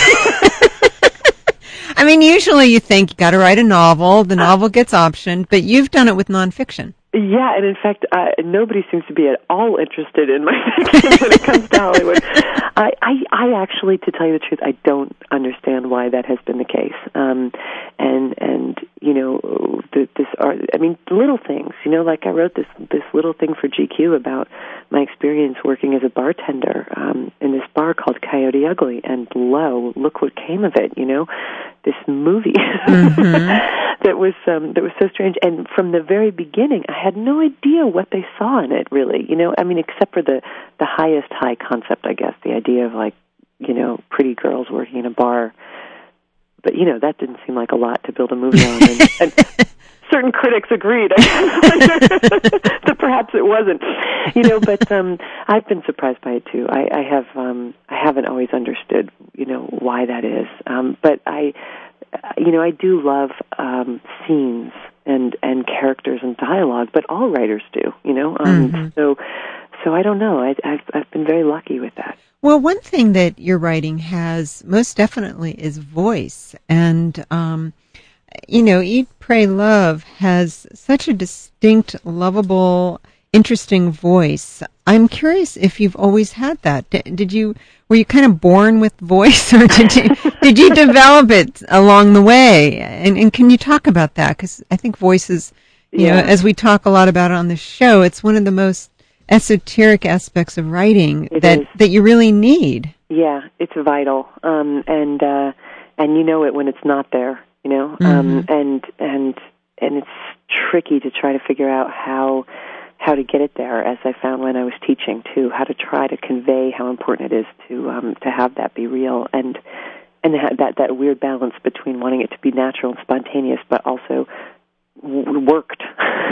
that. I mean, usually you think you got to write a novel, the novel gets optioned, but you've done it with nonfiction. Yeah, and in fact, uh, nobody seems to be at all interested in my fiction when it comes to Hollywood. I, I, I actually, to tell you the truth, I don't understand why that has been the case. Um, and and you know, the, this art. I mean, little things. You know, like I wrote this this little thing for G Q about my experience working as a bartender um, in this bar called Coyote Ugly, and lo, look what came of it. You know, this movie mm-hmm. that was um, that was so strange. And from the very beginning, I had no idea what they saw in it, really. You know, I mean, except for the the highest high concept, I guess, the idea of like, you know, pretty girls working in a bar. But you know, that didn't seem like a lot to build a movie on. And, and certain critics agreed that perhaps it wasn't. You know, but um, I've been surprised by it too. I, I have um, I haven't always understood, you know, why that is. Um, but I, you know, I do love um, scenes and and characters and dialogue. But all writers do, you know. Um, mm-hmm. So, so I don't know. I, I've I've been very lucky with that. Well, one thing that your writing has most definitely is voice. And, um, you know, Eat, Pray, Love has such a distinct, lovable, interesting voice. I'm curious if you've always had that. D- did you, were you kind of born with voice, or did you, did you develop it along the way? And, and can you talk about that? Because I think voice is, you yeah. know, as we talk a lot about on the show, it's one of the most esoteric aspects of writing it that is. that you really need. Yeah, it's vital, um, and uh, and you know it when it's not there, you know, mm-hmm. um, and and and it's tricky to try to figure out how how to get it there, as I found when I was teaching too, how to try to convey how important it is to um, to have that be real, and and that that weird balance between wanting it to be natural and spontaneous, but also w- worked,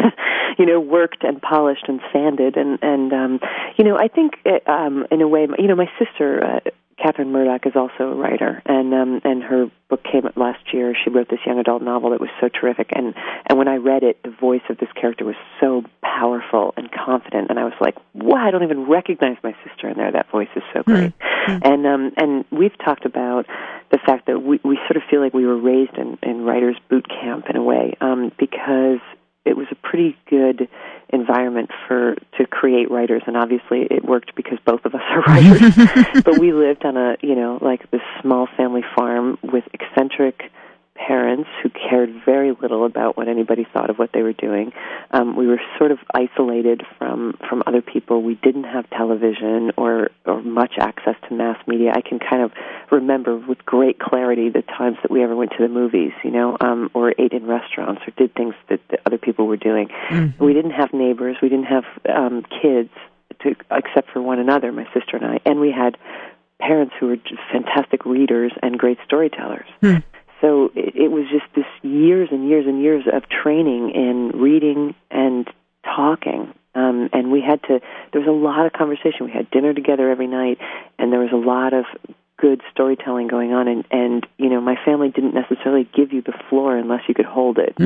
you know, worked and polished and sanded, and and um, you know, I think it, um, in a way, you know, my sister. Uh, Catherine Murdoch is also a writer, and um, and her book came out last year. She wrote this young adult novel that was so terrific, and, and when I read it, the voice of this character was so powerful and confident, and I was like, wow, I don't even recognize my sister in there. That voice is so great. Mm-hmm. And um, and we've talked about the fact that we, we sort of feel like we were raised in, in writers' boot camp in a way, um, because it was a pretty good environment for to create writers, and obviously it worked because both of us are writers. But we lived on a, you know, like this small family farm with eccentric parents who cared very little about what anybody thought of what they were doing. Um, we were sort of isolated from, from other people. We didn't have television or, or much access to mass media. I can kind of remember with great clarity the times that we ever went to the movies, you know, um, or ate in restaurants or did things that, that other people were doing. Mm-hmm. We didn't have neighbors. We didn't have um, kids to, except for one another, my sister and I. And we had parents who were just fantastic readers and great storytellers. Mm. So it, it was just this years and years and years of training in reading and talking. Um, and we had to, there was a lot of conversation. We had dinner together every night, and there was a lot of good storytelling going on. And, and you know, my family didn't necessarily give you the floor unless you could hold it.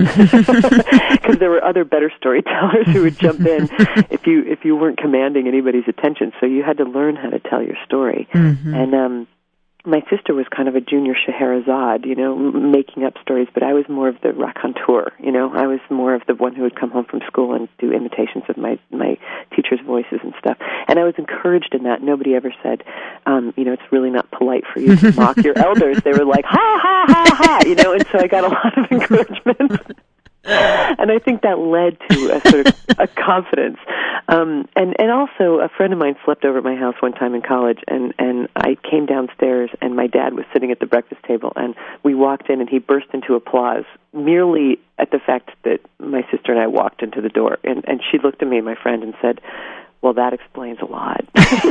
Because there were other better storytellers who would jump in if you if you weren't commanding anybody's attention. So you had to learn how to tell your story. Mm-hmm. And, um, my sister was kind of a junior Scheherazade, you know, m- making up stories, but I was more of the raconteur, you know. I was more of the one who would come home from school and do imitations of my, my teachers' voices and stuff. And I was encouraged in that. Nobody ever said, um, you know, it's really not polite for you to mock your elders. They were like, ha, ha, ha, ha, you know, and so I got a lot of encouragement. And I think that led to a sort of a confidence. Um, and, and also, a friend of mine slept over at my house one time in college, and, and I came downstairs, and my dad was sitting at the breakfast table, and we walked in, and he burst into applause, merely at the fact that my sister and I walked into the door. And, and she looked at me, my friend, and said, well, that explains a lot.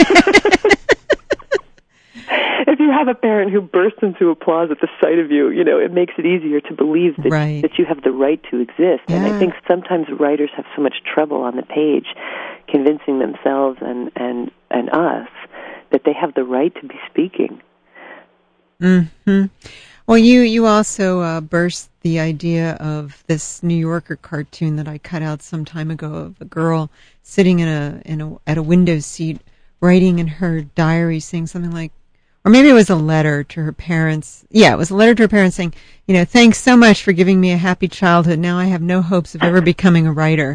If you have a parent who bursts into applause at the sight of you, you know, it makes it easier to believe that, right. that you have the right to exist. Yeah. And I think sometimes writers have so much trouble on the page convincing themselves and, and, and us that they have the right to be speaking. Mm-hmm. Well, you, you also uh, burst the idea of this New Yorker cartoon that I cut out some time ago of a girl sitting in a, in a at a window seat writing in her diary, saying something like, or maybe it was a letter to her parents. Yeah, it was a letter to her parents saying, you know, thanks so much for giving me a happy childhood. Now I have no hopes of ever becoming a writer.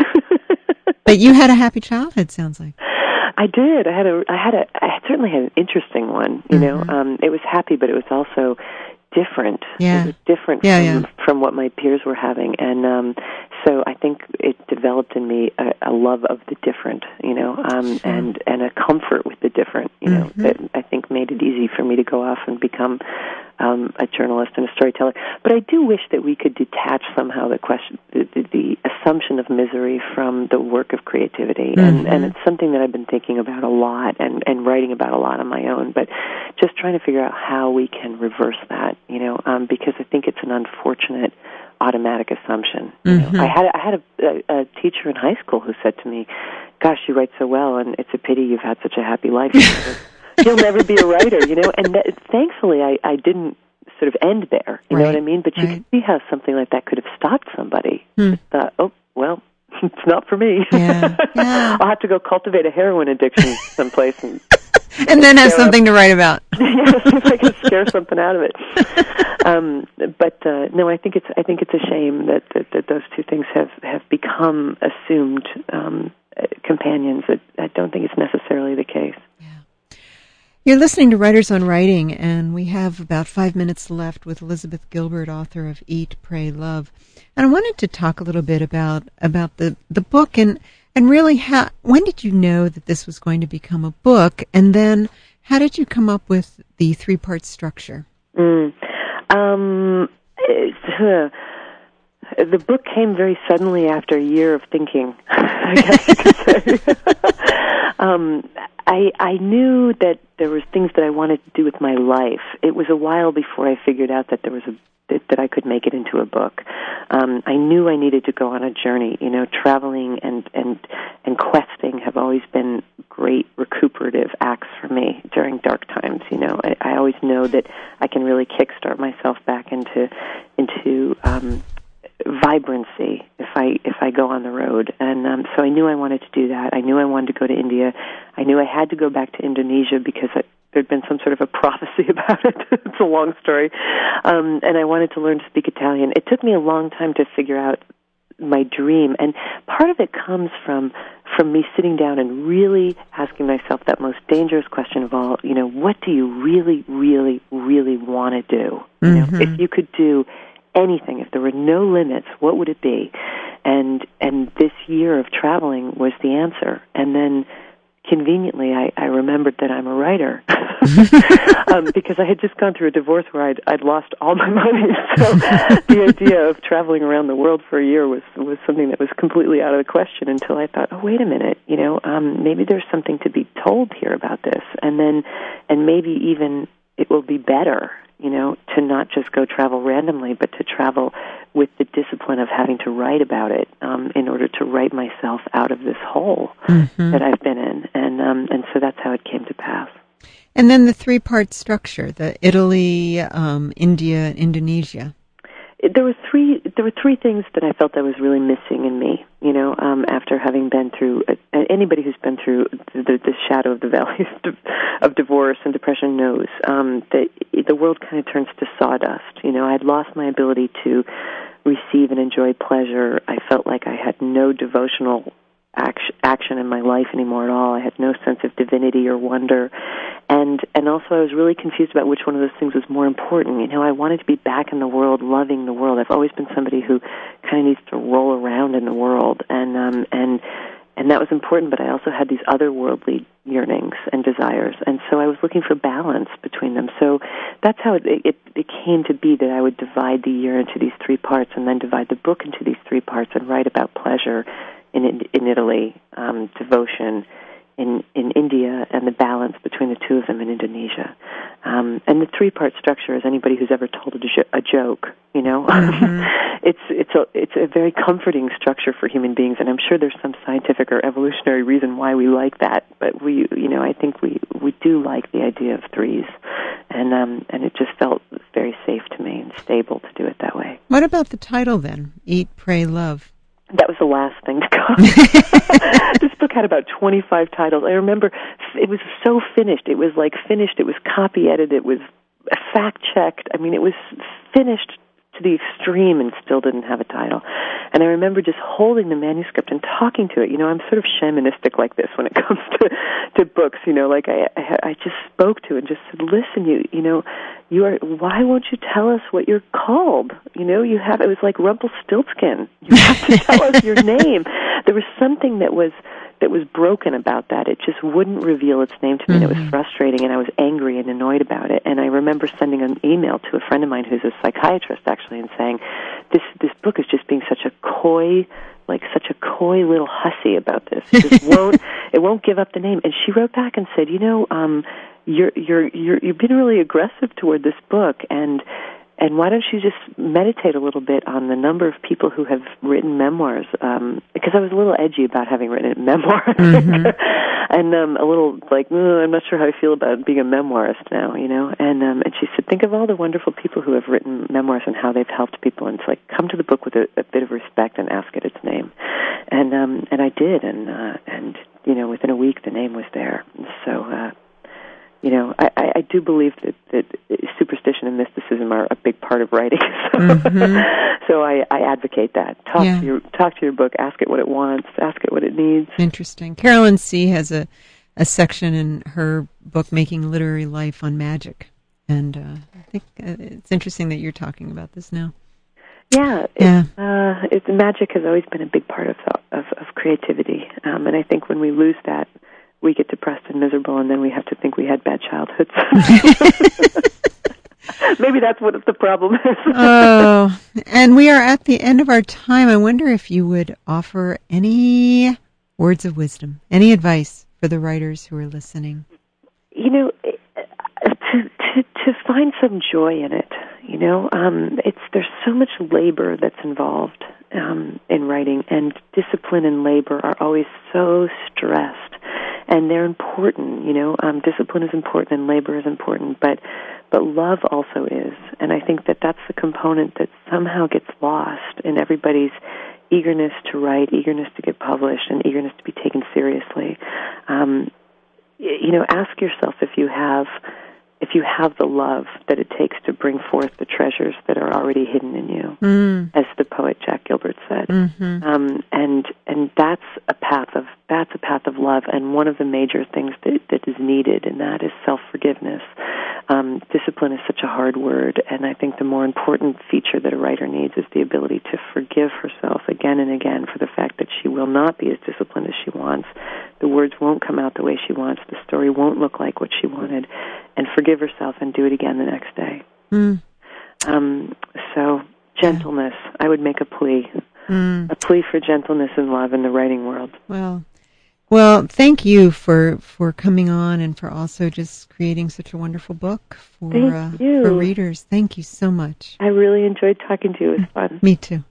But you had a happy childhood, sounds like. I did. I had a, I had a, I certainly had an interesting one, you mm-hmm. know. Um, it was happy, but it was also different. Yeah. It was different yeah, from, yeah. from what my peers were having. And um, so I think it developed in me a, a love of the different, you know, um, sure. and, and a comfort with the different, you know, mm-hmm. that I think made it easy for me to go off and become um, a journalist and a storyteller. But I do wish that we could detach somehow the question, the, the, the assumption of misery from the work of creativity. Mm-hmm. And, and it's something that I've been thinking about a lot and, and writing about a lot on my own, but just trying to figure out how we can reverse that, you know, um, because I think it's an unfortunate automatic assumption. You know? mm-hmm. I had I had a, a, a teacher in high school who said to me, "Gosh, you write so well, and it's a pity you've had such a happy life. You'll never be a writer." You know, and that, thankfully, I, I didn't sort of end there. You right. know what I mean? But you right. can see how something like that could have stopped somebody. Hmm. Thought, oh well, it's not for me. Yeah. Yeah. I'll have to go cultivate a heroin addiction someplace and. And then have something up. to write about. Yeah, see if I can scare something out of it. Um, but uh, no, I think it's I think it's a shame that, that, that those two things have, have become assumed um, companions. That I don't think it's necessarily the case. Yeah. You're listening to Writers on Writing, and we have about five minutes left with Elizabeth Gilbert, author of Eat, Pray, Love. And I wanted to talk a little bit about about the, the book and. And really, how, when did you know that this was going to become a book? And then how did you come up with the three-part structure? Mm. Um, uh, The book came very suddenly after a year of thinking, I guess you could say. um, I, I knew that there was things that I wanted to do with my life. It was a while before I figured out that there was a that, that I could make it into a book. Um, I knew I needed to go on a journey. You know, traveling and and and questing have always been great recuperative acts for me during dark times. You know, I, I always know that I can really kickstart myself back into into um, vibrancy if I if I go on the road. And um, so I knew I wanted to do that. I knew I wanted to go to India. I knew I had to go back to Indonesia because I, there'd been some sort of a prophecy about it. It's a long story. Um, and I wanted to learn to speak Italian. It took me a long time to figure out my dream, and part of it comes from from me sitting down and really asking myself that most dangerous question of all, you know, what do you really, really, really want to do? You Mm-hmm. know, if you could do anything, if there were no limits, what would it be? And and this year of traveling was the answer. And then conveniently, I, I remembered that I'm a writer um, because I had just gone through a divorce where I'd, I'd lost all my money. So the idea of traveling around the world for a year was, was something that was completely out of the question until I thought, oh, wait a minute, you know, um, maybe there's something to be told here about this. And then, and maybe even it will be better, you know, to not just go travel randomly, but to travel with the discipline of having to write about it um, in order to write myself out of this hole Mm-hmm. that I've been in. And um, and so that's how it came to pass. And then the three-part structure, the Italy, um, India, and Indonesia. It, there were three. There were three things that I felt that was really missing in me. You know, um, after having been through, uh, anybody who's been through the, the shadow of the valley of, of divorce and depression knows um, that the world kind of turns to sawdust. You know, I'd lost my ability to receive and enjoy pleasure. I felt like I had no devotional action, action in my life anymore at all. I had no sense of divinity or wonder. And and also I was really confused about which one of those things was more important. You know, I wanted to be back in the world, loving the world. I've always been somebody who kind of needs to roll around in the world. And um, and and that was important, but I also had these otherworldly yearnings and desires. And so I was looking for balance between them. So that's how it, it, it came to be that I would divide the year into these three parts and then divide the book into these three parts and write about pleasure in in Italy, um, devotion in in India, and the balance between the two of them in Indonesia. Um, and the three-part structure, as anybody who's ever told a, jo- a joke, you know, Mm-hmm. it's it's a it's a very comforting structure for human beings, and I'm sure there's some scientific or evolutionary reason why we like that. But we, you know, I think we we do like the idea of threes, and um, and it just felt very safe to me and stable to do it that way. What about the title then? Eat, Pray, Love. That was the last thing to come. This book had about twenty-five titles. I remember it was so finished. It was like finished. It was copy edited. It was fact-checked. I mean, it was finished to the extreme and still didn't have a title. And I remember just holding the manuscript and talking to it. You know, I'm sort of shamanistic like this when it comes to, to books. You know, like I, I, I just spoke to it and just said, listen, you, you know, you are, why won't you tell us what you're called? You know, you have, it was like Rumpelstiltskin. You have to tell us your name. There was something that was, that was broken about that. It just wouldn't reveal its name to me, mm-hmm. and it was frustrating, and I was angry and annoyed about it. And I remember sending an email to a friend of mine who's a psychiatrist, actually, and saying, this this book is just being such a coy, like such a coy little hussy about this. It just won't, it won't give up the name. And she wrote back and said, you know, um, you're, you're, you're, you've been really aggressive toward this book, and And why don't you just meditate a little bit on the number of people who have written memoirs? Um, because I was a little edgy about having written a memoir. Mm-hmm. And um, a little like, oh, I'm not sure how I feel about being a memoirist now, you know? And um, and she said, think of all the wonderful people who have written memoirs and how they've helped people. And it's like, come to the book with a, a bit of respect and ask it its name. And um, and I did. And, uh, and you know, within a week, the name was there. So... Uh, You know, I, I do believe that, that superstition and mysticism are a big part of writing. So, mm-hmm. so I, I advocate that. Talk yeah. to your talk to your book. Ask it what it wants. Ask it what it needs. Interesting. Carolyn C. has a, a section in her book, Making Literary Life, on magic. And uh, I think uh, it's interesting that you're talking about this now. Yeah, yeah. It's, uh, it's, magic has always been a big part of of, of creativity. Um, and I think when we lose that, we get depressed and miserable, and then we have to think we had bad childhoods. Maybe that's what the problem is. Oh, and we are at the end of our time. I wonder if you would offer any words of wisdom, any advice for the writers who are listening. You know, to to, to find some joy in it. You know, um, it's there's so much labor that's involved um, in writing, and discipline and labor are always so stressed, and they're important. You know, um, discipline is important and labor is important, but but love also is, and I think that that's the component that somehow gets lost in everybody's eagerness to write, eagerness to get published, and eagerness to be taken seriously. Um, you know, ask yourself if you have. if you have the love that it takes to bring forth the treasures that are already hidden in you, mm. as the poet Jack Gilbert said. Mm-hmm. Um, and and that's a path of that's a path of love, and one of the major things that, that is needed in that is self-forgiveness. Um, discipline is such a hard word, and I think the more important feature that a writer needs is the ability to forgive herself again and again for the fact that she will not be as disciplined as she wants. The words won't come out the way she wants. The story won't look like what she wanted. And forgive herself and do it again the next day. Mm. Um, so, gentleness. I would make a plea. Mm. A plea for gentleness and love in the writing world. Well, well, thank you for, for coming on and for also just creating such a wonderful book for, thank uh, you. for readers. Thank you so much. I really enjoyed talking to you. It was fun. Me too.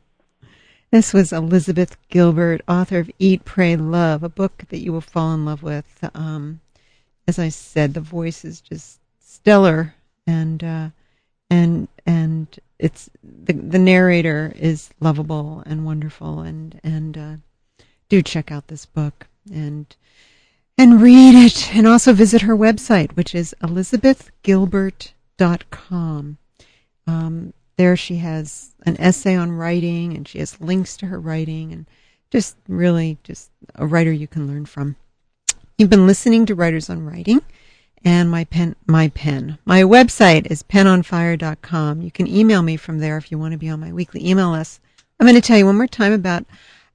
This was Elizabeth Gilbert, author of Eat, Pray, Love, a book that you will fall in love with. Um, as I said, the voice is just stellar, and uh, and and it's the the narrator is lovable and wonderful, and and uh, do check out this book and and read it, and also visit her website, which is elizabeth gilbert dot com. Um, there she has an essay on writing, and she has links to her writing, and just really just a writer you can learn from. You've been listening to Writers on Writing, and my pen, my pen. My website is pen on fire dot com. You can email me from there if you want to be on my weekly email list. I'm going to tell you one more time about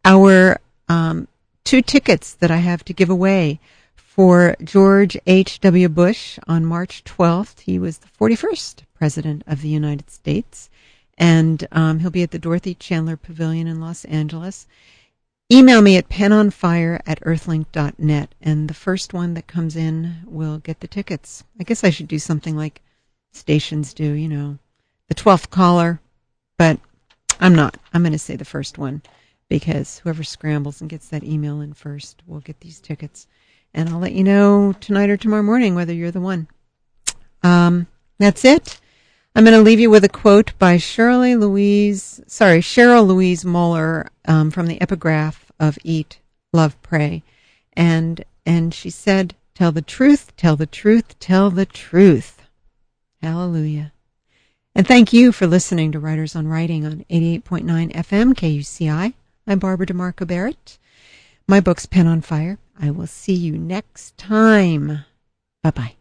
our um, two tickets that I have to give away for George H W. Bush on March twelfth. He was the forty-first President of the United States, and um, he'll be at the Dorothy Chandler Pavilion in Los Angeles. Email me at penonfire at earthlink dot net, and the first one that comes in will get the tickets. I guess I should do something like stations do, you know, the twelfth caller, but I'm not. I'm going to say the first one, because whoever scrambles and gets that email in first will get these tickets. And I'll let you know tonight or tomorrow morning whether you're the one. Um, that's it. I'm going to leave you with a quote by Shirley Louise, sorry, Cheryl Louise Moeller um, from the epigraph of Eat, Love, Pray. And and she said, tell the truth, tell the truth, tell the truth. Hallelujah. And thank you for listening to Writers on Writing on eighty-eight point nine F M K U C I. I'm Barbara DeMarco Barrett. My book's Pen on Fire. I will see you next time. Bye-bye.